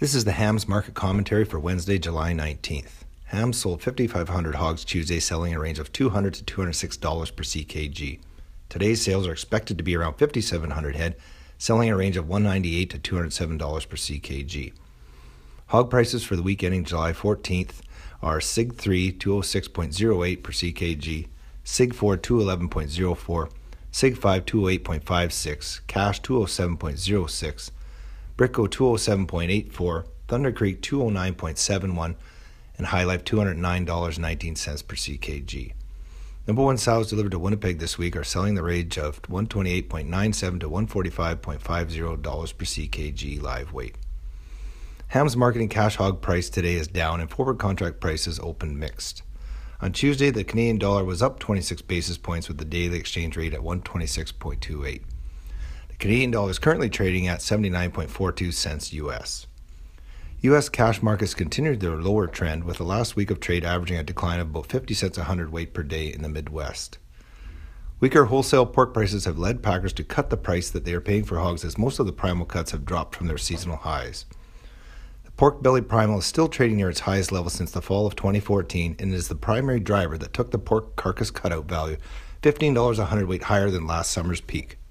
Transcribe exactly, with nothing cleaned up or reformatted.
This is the Hams market commentary for Wednesday, July nineteenth. Hams sold fifty-five hundred hogs Tuesday, selling a range of two hundred to two hundred six dollars per C K G. Today's sales are expected to be around fifty-seven hundred head, selling a range of one hundred ninety-eight to two hundred seven dollars per C K G. Hog prices for the week ending July fourteenth are S I G three two oh six point oh eight per C K G, S I G four two eleven point oh four, S I G five two oh eight point five six, Cash two oh seven point oh six, Bricko two oh seven point eight four, Thunder Creek two oh nine point seven one, and High Life two hundred nine dollars and nineteen cents per C K G. Number one sows delivered to Winnipeg this week are selling the range of one twenty-eight point nine seven to one forty-five point five oh dollars per C K G live weight. Hams marketing cash hog price today is down and forward contract prices open mixed. On Tuesday, the Canadian dollar was up twenty-six basis points with the daily exchange rate at one twenty-six point two eight. The Canadian dollar is currently trading at seventy-nine point four two cents U S. U S cash markets continued their lower trend with the last week of trade averaging a decline of about fifty cents a hundredweight per day in the Midwest. Weaker wholesale pork prices have led packers to cut the price that they are paying for hogs as most of the primal cuts have dropped from their seasonal highs. The pork belly primal is still trading near its highest level since the fall of twenty fourteen and is the primary driver that took the pork carcass cutout value fifteen dollars a hundredweight higher than last summer's peak.